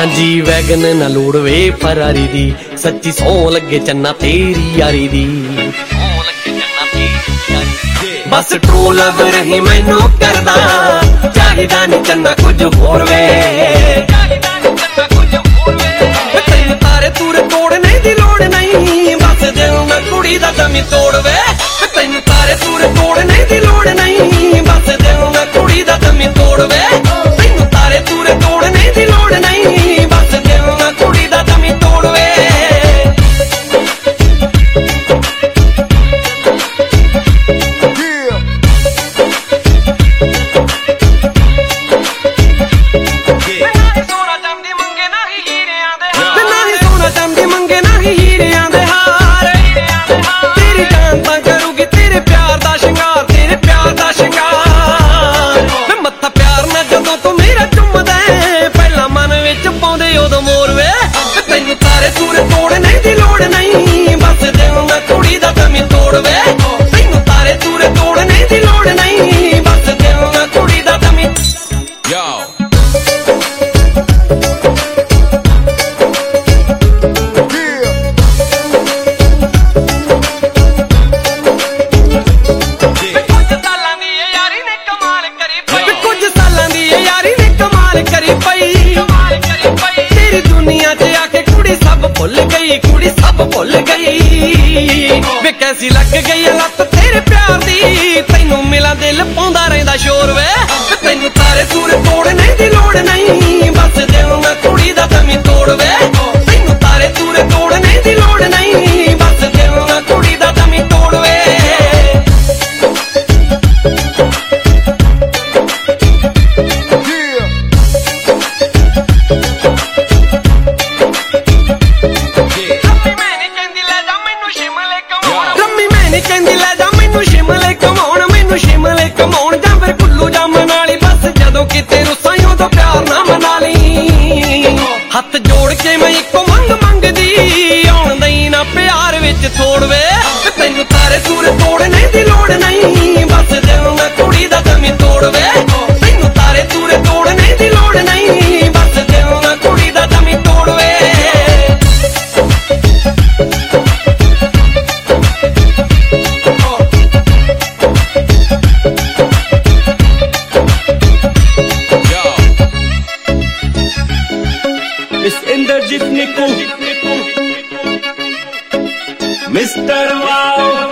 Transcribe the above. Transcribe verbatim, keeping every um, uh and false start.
ਹਾਂਜੀ ਵੈਗਨ ਨਾ ਲੋੜ ਵੇ ਫਰਾਰੀ ਦੀ, ਸੱਚੀ ਸੌ ਲੱਗੇ ਚੰਨਾ ਤੇਰੀ ਯਾਰੀ ਦੀ। ਬਸ ਟਰੂ ਲਵ ਰਹੀ ਮੈਨੂੰ ਕਰਦਾ, ਚਾਹੀਦਾ ਨੀ ਚੰਨਾ ਕੁਝ ਹੋਰ ਵੇ। ਤੈਨੂੰ ਤਾਰੇ ਤੂਰੇ ਤੋੜਨੇ ਦੀ ਲੋੜ ਨਹੀਂ, ਬਸ ਦਿਲ ਨਾ ਕੁੜੀ ਦਾ ਦਮੀ ਤੋੜ ਵੇ। ਤੈਨੂੰ ਤਾਰੇ ਤੂਰੇ ਤੋੜਨੇ ਦੀ ਲੋੜ ਨਹੀਂ, ਬਸ ਦਿਲ ਨਾ ਕੁੜੀ ਦਾ ਦਮੀ ਤੋੜ ਵੇ। ਤੈਨੂੰ ਤਾਰੇ ਤੂਰੇ ਤੋੜਨੇ ਦੀ ਲੋੜ ਨਹੀਂ, ਬਸ ਦਿਲ ਨਾ ਕੁੜੀ ਦਾ ਦਮੀ ਤੋੜ ਵੇ। ਉਦੋਂ ਮੋਰ ਵੇ ਤੈਨੂੰ ਤਾਰੇ ਤੂਰੇ ਤੋੜਨੇ ਦੀ ਲੋੜ ਨਹੀਂ, ਬਸ ਦਿਲ ਨਾ ਕੁੜੀ ਦਾ ਦਮੀ ਤੋੜ ਵੇ। ਤੈਨੂੰ ਤਾਰੇ ਤੂਰੇ ਤੋੜਨੇ ਦੀ ਲੋੜ ਨਹੀਂ, ਬਸ ਦਿਲ ਨਾ ਕੁੜੀ ਦਾ ਦਮੀ। ਕੁਝ ਸਾਲਾਂ ਦੀ ਇਹ ਯਾਰੀ ਨੇ ਕਮਾਲ ਕਰੀ ਪਈ, ਕੁਝ ਸਾਲਾਂ ਦੀ ਇਹ ਯਾਰੀ ਨੇ ਕਮਾਲ ਕਰੀ ਪਈ। ਦੁਨੀਆ ਚ ਆ ਕੇ ਕੁੜੀ ਸਭ ਭੁੱਲ ਗਈ, ਕੁੜੀ ਸਭ ਭੁੱਲ ਗਈ ਵੇ। ਕੈਸੀ ਲੱਗ ਗਈ ਲੱਤ ਤੇਰੇ ਪਿਆਰ ਦੀ, ਤੈਨੂੰ ਮਿਲਾਂ ਦਿਲ ਪਾਉਂਦਾ ਰਹਿੰਦਾ ਸ਼ੋਰ ਵੇ। ਤੈਨੂੰ ਤਾਰੇ ਤੂਰੇ ਤੋੜਨੇ ਦੀ ਲੋੜ ਨਹੀਂ, ਬਸ ਦਿਲ ਨਾ ਕੁੜੀ ਦਾ ਦਮੀ ਤੋੜ ਵੇ। ਤੈਨੂੰ ਤਾਰੇ ਤੂਰੇ ਤੋੜਨੇ ਦੀ ਲੋੜ ਨਹੀਂ, ਬਸ ਦਿਲ ਨਾ ਕੁੜੀ ਦਾ ਦਮੀ ਤੋੜ ਵੇ। ਕਹਿੰਦੀ ਲੈ ਜਾ ਮੈਨੂੰ ਸ਼ਿਮਲੇ ਘੁਮਾਉਣ, ਮੈਨੂੰ ਸ਼ਿਮਲੇ ਘੁਮਾਉਣ ਜਾਂ ਫਿਰ ਕੁੱਲੂ ਜਾਮਣ ਵਾਲੀ। ਬਸ ਜਦੋਂ ਕਿਤੇ ਰੁੱਸਾਂ ਉਦੋਂ ਪਿਆਰ ਨਾ ਮਨਾ ਲਈ। ਹੱਥ ਜੋੜ ਕੇ ਮੈਂ ਇੱਕੋ ਮੰਗ ਮੰਗਦੀ, ਆਉਣ ਦਈ ਨਾ ਪਿਆਰ ਵਿੱਚ ਥੋੜ ਵੇ। ਤੈਨੂੰ ਤਾਰੇ ਤੂਰੇ ਤੋੜਨੇ ਦੀ ਲੋੜ ਨਹੀਂ, ਬਸ ਦਿਲ ਨਾ ਕੁੜੀ ਦਾ ਦਮੀ ਤੋੜ ਵੇ। ਤੈਨੂੰ ਤਾਰੇ ਤੂਰੇ ਤੋੜਨੇ ਦੀ ਲੋੜ ਨਹੀਂ, ਬਸ ਦਿਲ ਨਾ ਕੁੜੀ ਦਾ ਦਮੀ ਤੋੜ ਵੇ। Inderjit Nikku mister wow.